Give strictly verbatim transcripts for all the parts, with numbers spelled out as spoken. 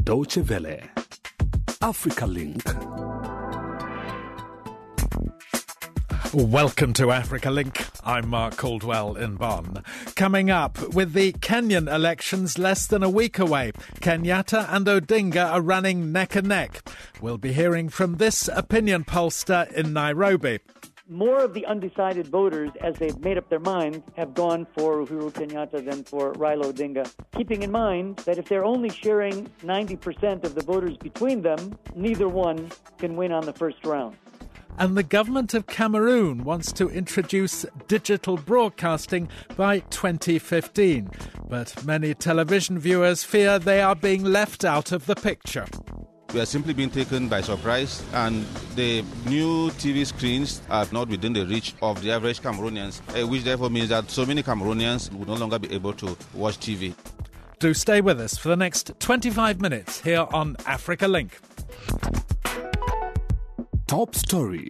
Deutsche Welle. Africa Link. Welcome to Africa Link. I'm Mark Caldwell in Bonn. Coming up, with the Kenyan elections less than a week away, Kenyatta and Odinga are running neck and neck. We'll be hearing from this opinion pollster in Nairobi. More of the undecided voters, as they've made up their minds, have gone for Uhuru Kenyatta than for Raila Odinga, keeping in mind that if they're only sharing ninety percent of the voters between them, neither one can win on the first round. And the government of Cameroon wants to introduce digital broadcasting by twenty fifteen. But many television viewers fear they are being left out of the picture. We are simply being taken by surprise, and the new T V screens are not within the reach of the average Cameroonians, which therefore means that so many Cameroonians will no longer be able to watch T V. Do stay with us for the next twenty-five minutes here on Africa Link. Top story.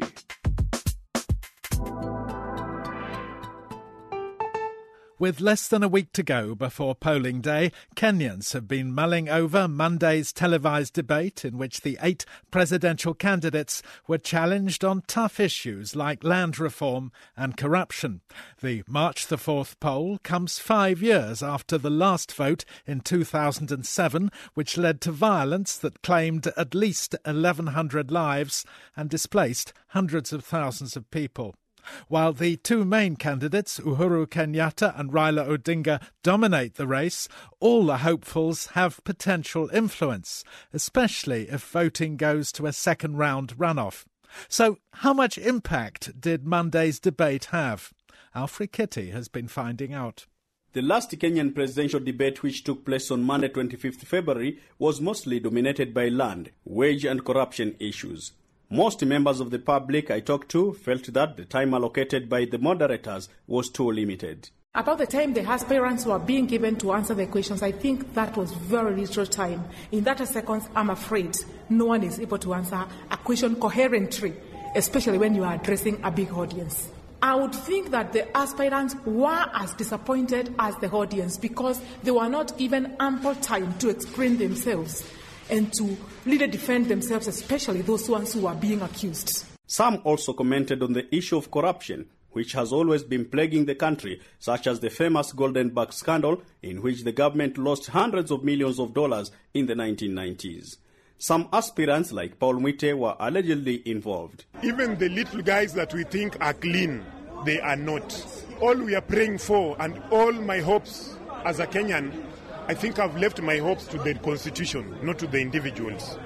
With less than a week to go before polling day, Kenyans have been mulling over Monday's televised debate in which the eight presidential candidates were challenged on tough issues like land reform and corruption. The March the fourth poll comes five years after the last vote in two thousand seven, which led to violence that claimed at least eleven hundred lives and displaced hundreds of thousands of people. While the two main candidates, Uhuru Kenyatta and Raila Odinga, dominate the race, all the hopefuls have potential influence, especially if voting goes to a second-round runoff. So how much impact did Monday's debate have? Alfred Kitty has been finding out. The last Kenyan presidential debate, which took place on Monday, twenty-fifth of February, was mostly dominated by land, wage and corruption issues. Most members of the public I talked to felt that the time allocated by the moderators was too limited. About the time the aspirants were being given to answer the questions, I think that was very little time. In that seconds, I'm afraid no one is able to answer a question coherently, especially when you are addressing a big audience. I would think that the aspirants were as disappointed as the audience because they were not given ample time to explain themselves and to really defend themselves, especially those ones who are being accused. Some also commented on the issue of corruption, which has always been plaguing the country, such as the famous Golden Bug scandal, in which the government lost hundreds of millions of dollars in the nineteen nineties. Some aspirants, like Paul Mwite, were allegedly involved. Even the little guys that we think are clean, they are not. All we are praying for, and all my hopes as a Kenyan, I think I've left my hopes to the constitution, not to the individuals.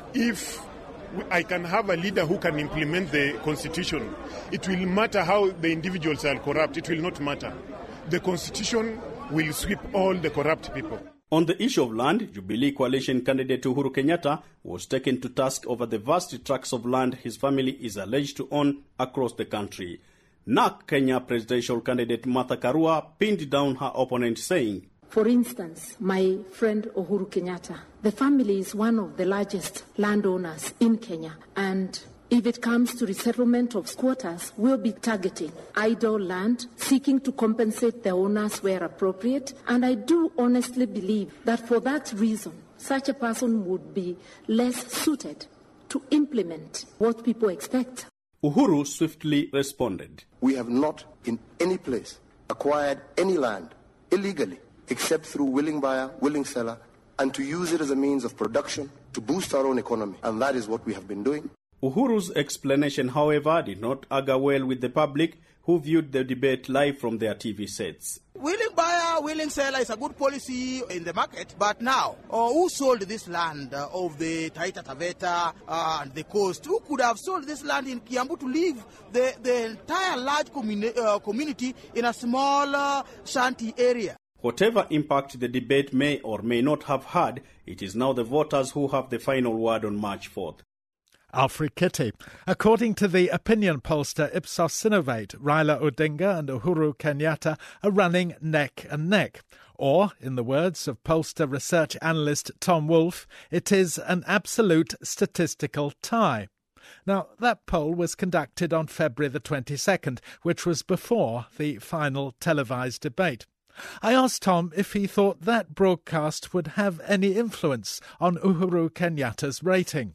If I can have a leader who can implement the constitution, it will matter how the individuals are corrupt. It will not matter. The constitution will sweep all the corrupt people. On the issue of land, Jubilee coalition candidate Uhuru Kenyatta was taken to task over the vast tracts of land his family is alleged to own across the country. N A C Kenya presidential candidate Martha Karua pinned down her opponent, saying, for instance, my friend Uhuru Kenyatta, the family is one of the largest landowners in Kenya, and if it comes to resettlement of squatters, we'll be targeting idle land, seeking to compensate the owners where appropriate, and I do honestly believe that for that reason, such a person would be less suited to implement what people expect. Uhuru swiftly responded. We have not in any place acquired any land illegally, except through willing buyer, willing seller, and to use it as a means of production to boost our own economy. And that is what we have been doing. Uhuru's explanation, however, did not augur well with the public, who viewed the debate live from their T V sets. Willing buyer, willing seller is a good policy in the market, but now, uh, who sold this land uh, of the Taita Taveta uh, and the coast? Who could have sold this land in Kiambu to leave the, the entire large communi- uh, community in a small uh, shanty area? Whatever impact the debate may or may not have had, it is now the voters who have the final word on March fourth. Alfred Kitty. According to the opinion pollster Ipsos Synovate, Raila Odinga and Uhuru Kenyatta are running neck and neck. Or, in the words of pollster research analyst Tom Wolfe, it is an absolute statistical tie. Now, that poll was conducted on February the twenty-second, which was before the final televised debate. I asked Tom if he thought that broadcast would have any influence on Uhuru Kenyatta's rating.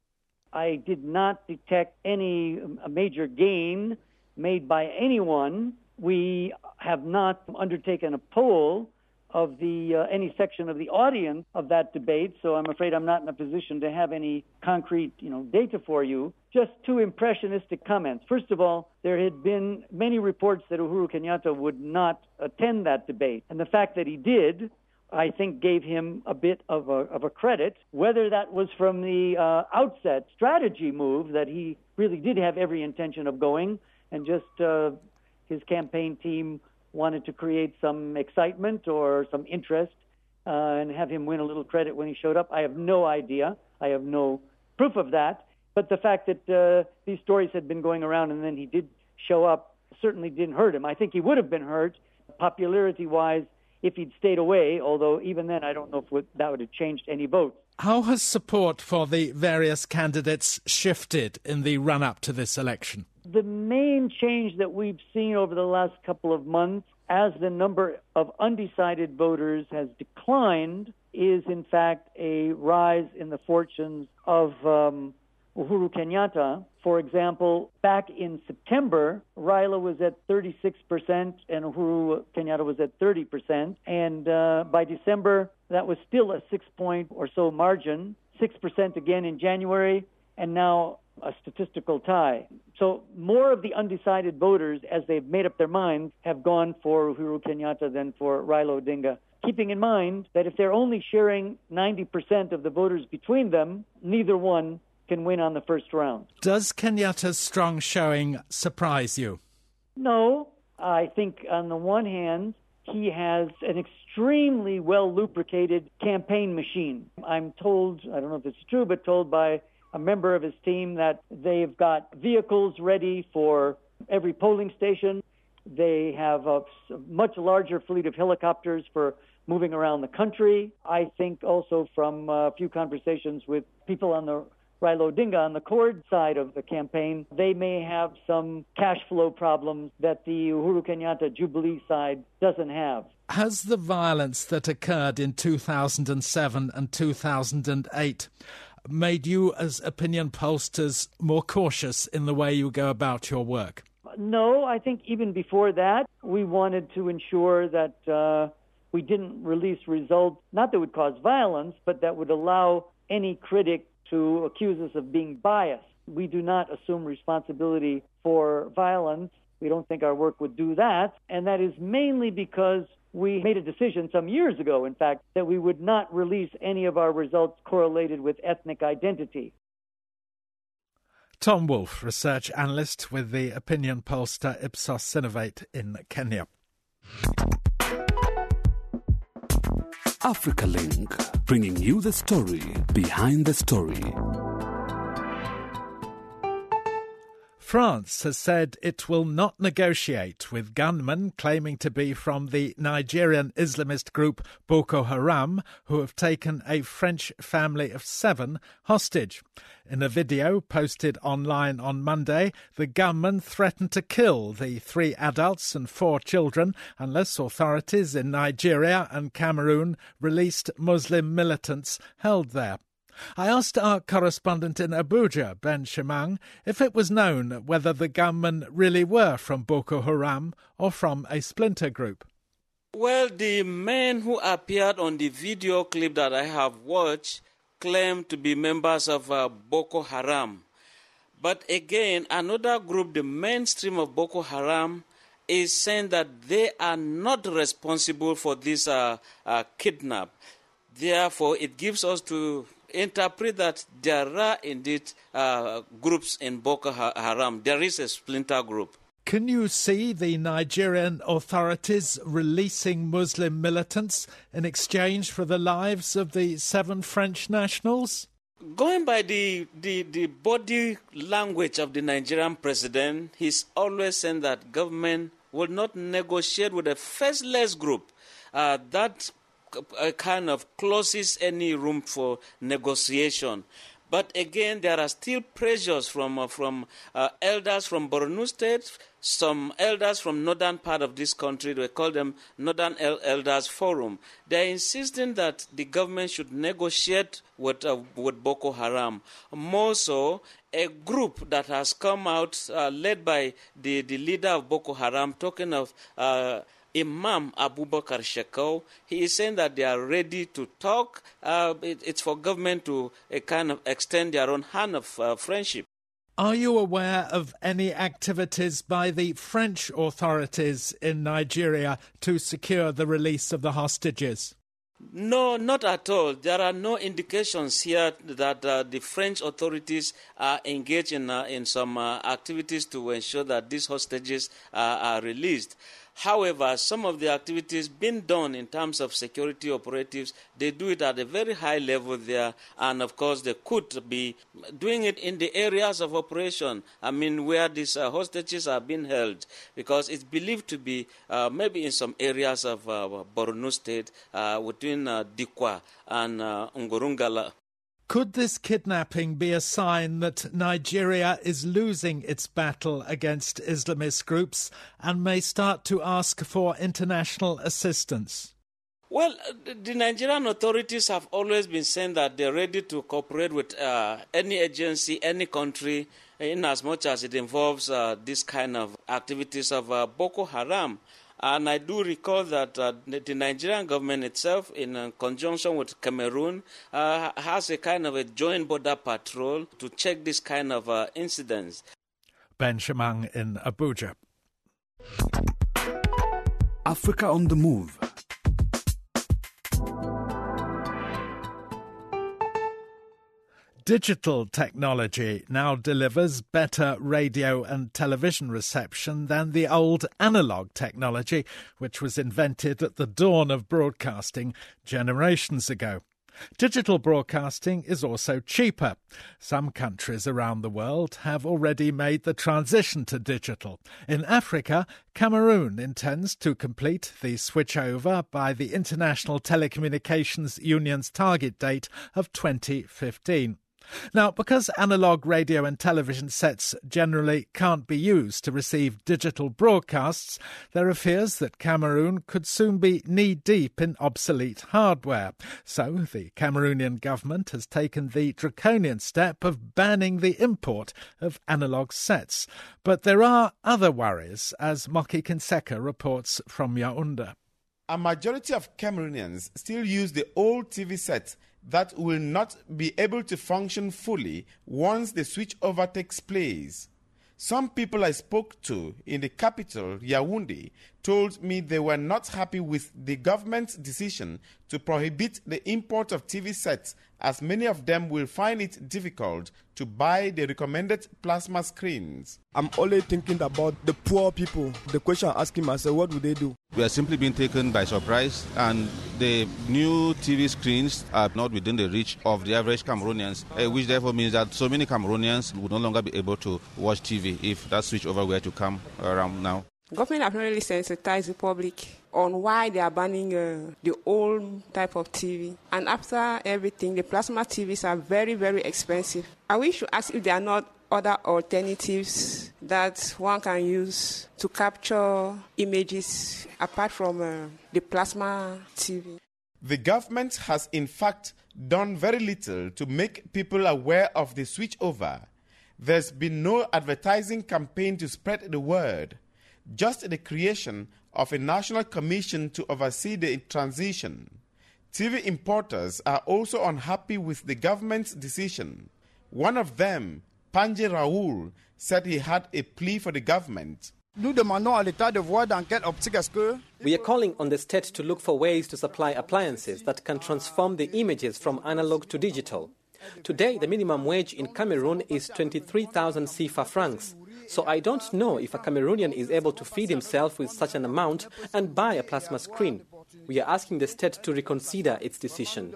I did not detect any major gain made by anyone. We have not undertaken a poll of the uh, any section of the audience of that debate, so I'm afraid I'm not in a position to have any concrete, you know, data for you. Just two impressionistic comments. First of all, there had been many reports that Uhuru Kenyatta would not attend that debate, and the fact that he did, I think, gave him a bit of a, of a credit. Whether that was from the uh, outset strategy move that he really did have every intention of going, and just uh, his campaign team wanted to create some excitement or some interest uh, and have him win a little credit when he showed up. I have no idea. I have no proof of that. But the fact that uh, these stories had been going around and then he did show up certainly didn't hurt him. I think he would have been hurt popularity-wise if he'd stayed away, although even then I don't know if that would have changed any votes. How has support for the various candidates shifted in the run-up to this election? The main change that we've seen over the last couple of months, as the number of undecided voters has declined, is in fact a rise in the fortunes of um, Uhuru Kenyatta. For example, back in September, Raila was at thirty-six percent and Uhuru Kenyatta was at thirty percent. And uh, by December, that was still a six-point or so margin, six percent again in January, and now a statistical tie. So more of the undecided voters, as they've made up their minds, have gone for Uhuru Kenyatta than for Raila Odinga, keeping in mind that if they're only sharing ninety percent of the voters between them, neither one can win on the first round. Does Kenyatta's strong showing surprise you? No. I think on the one hand, he has an extremely well-lubricated campaign machine. I'm told, I don't know if it's true, but told by a member of his team that they've got vehicles ready for every polling station. They have a much larger fleet of helicopters for moving around the country. I think also from a few conversations with people on the Raila Odinga on the Cord side of the campaign, they may have some cash flow problems that the Uhuru Kenyatta Jubilee side doesn't have. Has the violence that occurred in two thousand seven and two thousand eight made you as opinion pollsters more cautious in the way you go about your work? No, I think even before that, we wanted to ensure that uh, we didn't release results, not that would cause violence, but that would allow any critic to accuse us of being biased. We do not assume responsibility for violence. We don't think our work would do that. And that is mainly because we made a decision some years ago, in fact, that we would not release any of our results correlated with ethnic identity. Tom Wolfe, research analyst with the opinion pollster Ipsos Synovate in Kenya. Africa Link, bringing you the story behind the story. France has said it will not negotiate with gunmen claiming to be from the Nigerian Islamist group Boko Haram, who have taken a French family of seven hostage. In a video posted online on Monday, the gunmen threatened to kill the three adults and four children unless authorities in Nigeria and Cameroon released Muslim militants held there. I asked our correspondent in Abuja, Ben Shimang, if it was known whether the gunmen really were from Boko Haram or from a splinter group. Well, the men who appeared on the video clip that I have watched claim to be members of uh, Boko Haram. But again, another group, the mainstream of Boko Haram, is saying that they are not responsible for this uh, uh, kidnap. Therefore, it gives us to interpret that there are indeed uh, groups in Boko Haram. There is a splinter group. Can you see the Nigerian authorities releasing Muslim militants in exchange for the lives of the seven French nationals? Going by the, the, the body language of the Nigerian president, he's always saying that government will not negotiate with a faceless group. Uh, that uh, kind of closes any room for negotiation. But again, there are still pressures from uh, from uh, elders from Borno State, some elders from northern part of this country. We call them Northern El- Elders Forum. They're insisting that the government should negotiate with, uh, with Boko Haram. More so, a group that has come out, uh, led by the, the leader of Boko Haram, talking of uh, Imam Abubakar Shekau, he is saying that they are ready to talk. Uh, it, it's for government to uh, kind of extend their own hand of uh, friendship. Are you aware of any activities by the French authorities in Nigeria to secure the release of the hostages? No, not at all. There are no indications here that uh, the French authorities are engaged in, uh, in some uh, activities to ensure that these hostages uh, are released. However, some of the activities being done in terms of security operatives, they do it at a very high level there. And of course, they could be doing it in the areas of operation, I mean, where these uh, hostages are being held. Because it's believed to be uh, maybe in some areas of uh, Borno State, uh, between uh, Dikwa and uh, Ngorongala. Could this kidnapping be a sign that Nigeria is losing its battle against Islamist groups and may start to ask for international assistance? Well, the Nigerian authorities have always been saying that they're ready to cooperate with uh, any agency, any country, in as much as it involves uh, this kind of activities of uh, Boko Haram. And I do recall that uh, the Nigerian government itself, in uh, conjunction with Cameroon, uh, has a kind of a joint border patrol to check this kind of uh, incidents. Ben Shamang in Abuja. Africa on the Move. Digital technology now delivers better radio and television reception than the old analogue technology, which was invented at the dawn of broadcasting generations ago. Digital broadcasting is also cheaper. Some countries around the world have already made the transition to digital. In Africa, Cameroon intends to complete the switchover by the International Telecommunications Union's target date of twenty fifteen. Now, because analogue radio and television sets generally can't be used to receive digital broadcasts, there are fears that Cameroon could soon be knee-deep in obsolete hardware. So the Cameroonian government has taken the draconian step of banning the import of analogue sets. But there are other worries, as Moki Kinseka reports from Yaoundé. A majority of Cameroonians still use the old T V sets that will not be able to function fully once the switchover takes place. Some people I spoke to in the capital, Yaoundé, told me they were not happy with the government's decision to prohibit the import of T V sets, as many of them will find it difficult to buy the recommended plasma screens. I'm only thinking about the poor people. The question I'm asking myself, what would they do? We are simply being taken by surprise, and the new T V screens are not within the reach of the average Cameroonians, uh, which therefore means that so many Cameroonians would no longer be able to watch T V if that switchover were to come around now. Government have not really sensitized the public on why they are banning uh, the old type of T V. And after everything, the plasma T Vs are very, very expensive. I wish to ask if there are not other alternatives that one can use to capture images apart from uh, the plasma T V. The government has in fact done very little to make people aware of the switchover. There's been no advertising campaign to spread the word, just the creation of a national commission to oversee the transition. T V importers are also unhappy with the government's decision. One of them, Panji Raoul, said he had a plea for the government. We are calling on the state to look for ways to supply appliances that can transform the images from analog to digital. Today, the minimum wage in Cameroon is twenty-three thousand C F A francs. So I don't know if a Cameroonian is able to feed himself with such an amount and buy a plasma screen. We are asking the state to reconsider its decision.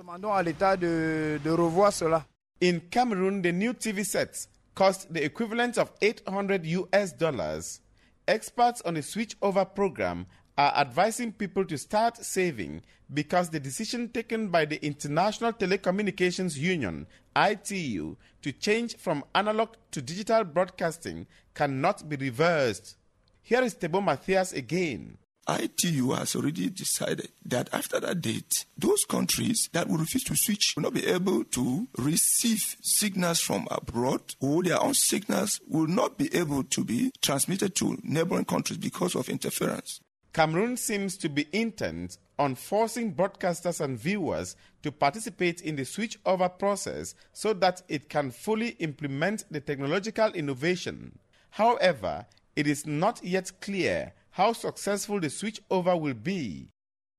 In Cameroon, the new T V sets cost the equivalent of eight hundred U S dollars. Experts on the switchover program are advising people to start saving because the decision taken by the International Telecommunications Union, I T U, to change from analog to digital broadcasting cannot be reversed. Here is Tebo Matthias again. I T U has already decided that after that date, those countries that will refuse to switch will not be able to receive signals from abroad, or their own signals will not be able to be transmitted to neighboring countries because of interference. Cameroon seems to be intent on forcing broadcasters and viewers to participate in the switchover process so that it can fully implement the technological innovation. However, it is not yet clear how successful the switchover will be.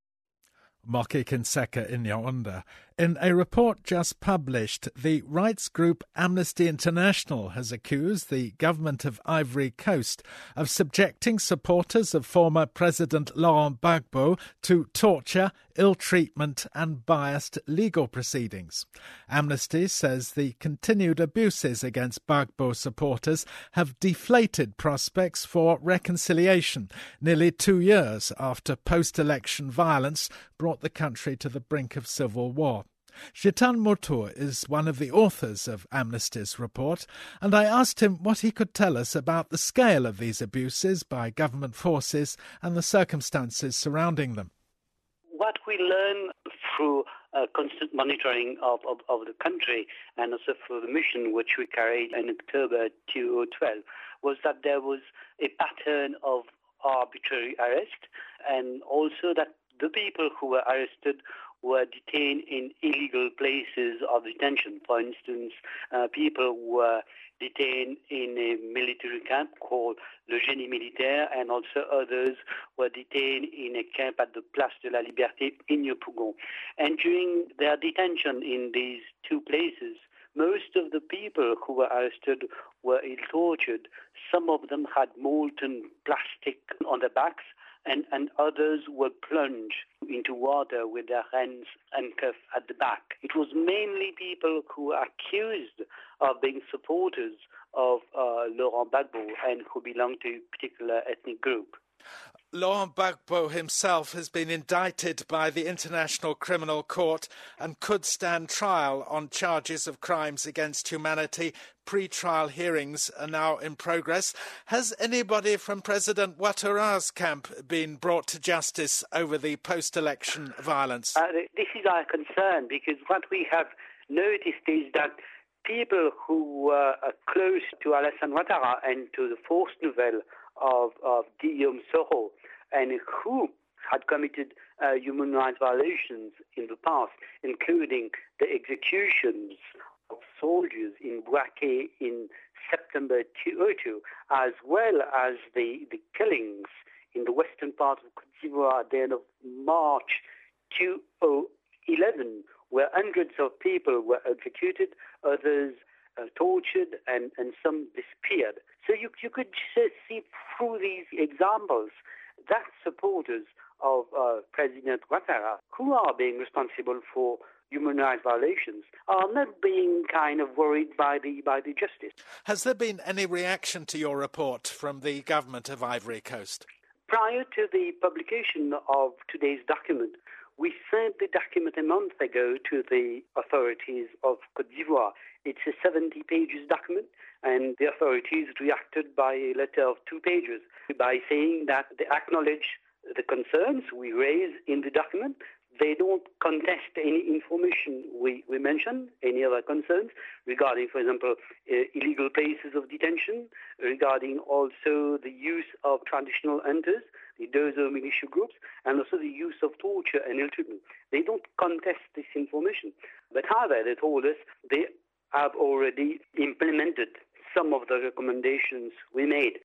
Moki Kinseka in Yaoundé. In a report just published, the rights group Amnesty International has accused the government of Ivory Coast of subjecting supporters of former President Laurent Gbagbo to torture, ill-treatment and biased legal proceedings. Amnesty says the continued abuses against Gbagbo supporters have deflated prospects for reconciliation, nearly two years after post-election violence brought the country to the brink of civil war. Jitan Motor is one of the authors of Amnesty's report, and I asked him what he could tell us about the scale of these abuses by government forces and the circumstances surrounding them. What we learn through uh, constant monitoring of, of, of the country and also through the mission which we carried in October two thousand twelve was that there was a pattern of arbitrary arrest, and also that the people who were arrested were detained in illegal places of detention. For instance, uh, people were detained in a military camp called Le Génie Militaire, and also others were detained in a camp at the Place de la Liberté in Yopougon. And during their detention in these two places, most of the people who were arrested were ill-tortured. Some of them had molten plastic on their backs, and, and others were plunged into water with their hands handcuffed at the back. It was mainly people who were accused of being supporters of uh, Laurent Gbagbo and who belonged to a particular ethnic group. Laurent Gbagbo himself has been indicted by the International Criminal Court and could stand trial on charges of crimes against humanity. Pre-trial hearings are now in progress. Has anybody from President Ouattara's camp been brought to justice over the post-election violence? Uh, this is our concern, because what we have noticed is that people who were uh, close to Alassane Ouattara and to the Force Nouvelle of, of Guillaume Soro, and who had committed uh, human rights violations in the past, including the executions of soldiers in Bouaké in September two thousand two, as well as the, the killings in the western part of Côte d'Ivoire at the end of March two thousand eleven, where hundreds of people were executed, others uh, tortured, and, and some disappeared. So you, you could see through these examples that supporters of uh, President Ouattara, who are being responsible for human rights violations, are not being kind of worried by the by the justice. Has there been any reaction to your report from the government of Ivory Coast? Prior to the publication of today's document, we sent the document a month ago to the authorities of Côte d'Ivoire. It's a seventy pages document, and the authorities reacted by a letter of two pages by saying that they acknowledge the concerns we raise in the document. They don't contest any information we, we mention, any other concerns regarding, for example, uh, illegal places of detention, regarding also the use of traditional hunters, the Dozo militia groups, and also the use of torture and ill-treatment. They don't contest this information. But however, they told us they have already implemented some of the recommendations we made.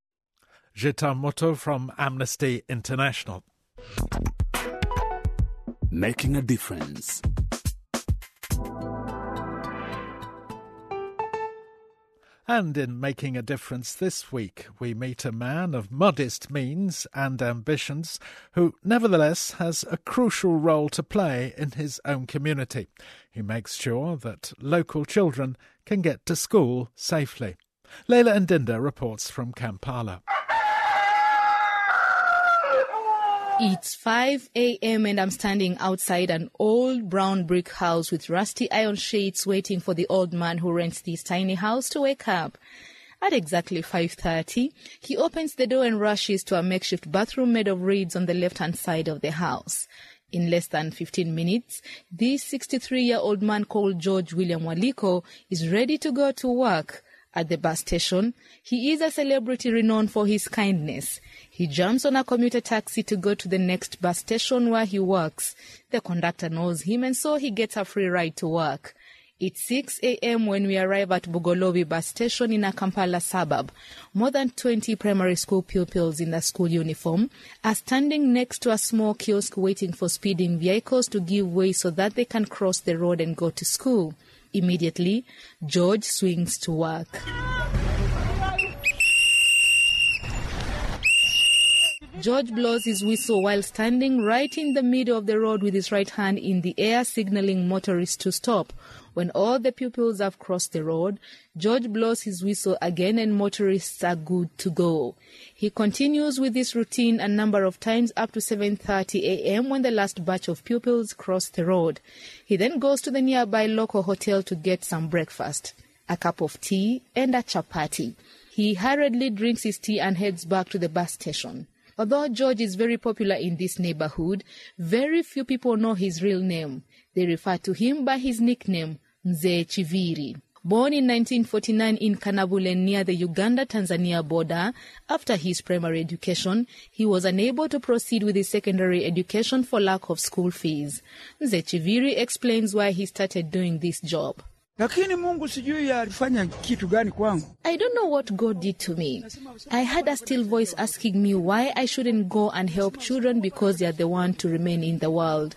Jitan Moto from Amnesty International. Making a difference. And in Making a Difference this week, we meet a man of modest means and ambitions who nevertheless has a crucial role to play in his own community. He makes sure that local children can get to school safely. Leila Ndinda reports from Kampala. It's five a.m. and I'm standing outside an old brown brick house with rusty iron shades waiting for the old man who rents this tiny house to wake up. At exactly five thirty, he opens the door and rushes to a makeshift bathroom made of reeds on the left-hand side of the house. In less than fifteen minutes, this sixty-three-year-old man called George William Waliko is ready to go to work. At the bus station, he is a celebrity renowned for his kindness. He jumps on a commuter taxi to go to the next bus station where he works. The conductor knows him and so he gets a free ride to work. It's six a.m. when we arrive at Bugolobi bus station in a Kampala suburb. More than twenty primary school pupils in the school uniform are standing next to a small kiosk waiting for speeding vehicles to give way so that they can cross the road and go to school. Immediately, George swings to work. George blows his whistle while standing right in the middle of the road with his right hand in the air, signaling motorists to stop. When all the pupils have crossed the road, George blows his whistle again and motorists are good to go. He continues with this routine a number of times up to seven thirty a.m. when the last batch of pupils cross the road. He then goes to the nearby local hotel to get some breakfast, a cup of tea and a chapati. He hurriedly drinks his tea and heads back to the bus station. Although George is very popular in this neighborhood, very few people know his real name. They refer to him by his nickname, Mzee Chiviri. Born in nineteen forty-nine in Kanabule near the Uganda-Tanzania border, after his primary education, he was unable to proceed with his secondary education for lack of school fees. Mzee Chiviri explains why he started doing this job. I don't know what God did to me. I had a still voice asking me why I shouldn't go and help children because they are the one to remain in the world.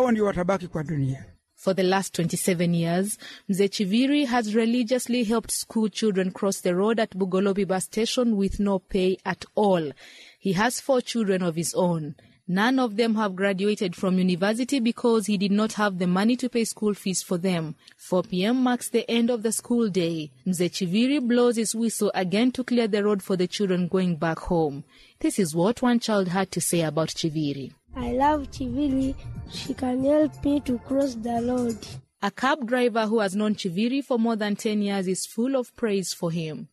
For the last twenty-seven years, Mzee Chiviri has religiously helped school children cross the road at Bugolobi bus station with no pay at all. He has four children of his own. None of them have graduated from university because he did not have the money to pay school fees for them. four p.m. marks the end of the school day. Mzee Chiviri blows his whistle again to clear the road for the children going back home. This is what one child had to say about Chiviri. I love Chiviri. She can help me to cross the road. A cab driver who has known Chiviri for more than ten years is full of praise for him.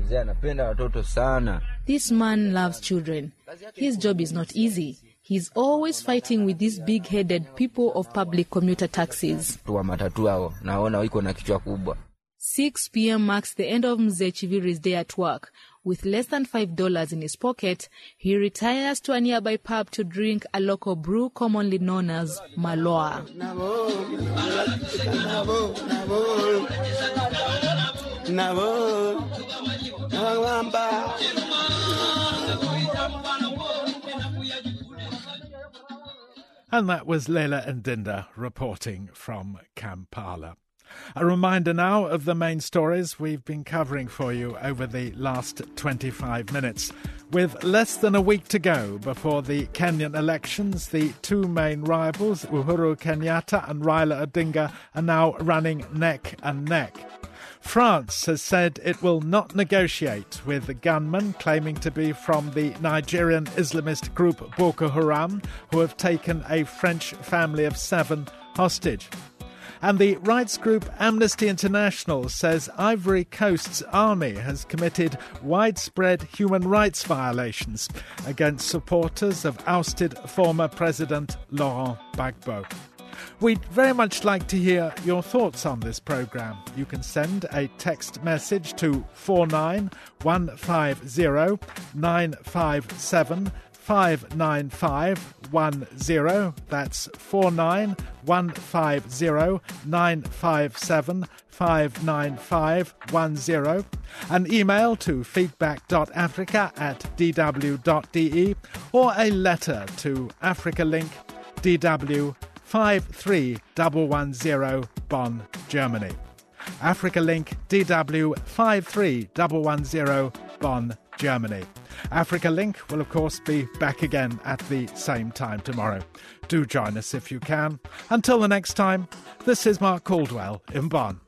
This man loves children. His job is not easy. He's always fighting with these big-headed people of public commuter taxis. six p.m. marks the end of Mzee Chiviri's day at work. With less than five dollars in his pocket, he retires to a nearby pub to drink a local brew commonly known as Maloa. And that was Leila Ndinda reporting from Kampala. A reminder now of the main stories we've been covering for you over the last twenty-five minutes. With less than a week to go before the Kenyan elections, the two main rivals, Uhuru Kenyatta and Raila Odinga, are now running neck and neck. France has said it will not negotiate with the gunmen claiming to be from the Nigerian Islamist group Boko Haram, who have taken a French family of seven hostage. And the rights group Amnesty International says Ivory Coast's army has committed widespread human rights violations against supporters of ousted former President Laurent Gbagbo. We'd very much like to hear your thoughts on this programme. You can send a text message to four nine one five zero nine five seven five nine five one zero. That's four nine one five zero nine five seven five nine five one zero. An email to feedback.africa at dw.de or a letter to Africa Link, D W five three one one zero, Bonn, Germany. Africa Link, D W five three one one zero, Bonn, Germany. Africa Link will, of course, be back again at the same time tomorrow. Do join us if you can. Until the next time, this is Mark Caldwell in Bonn.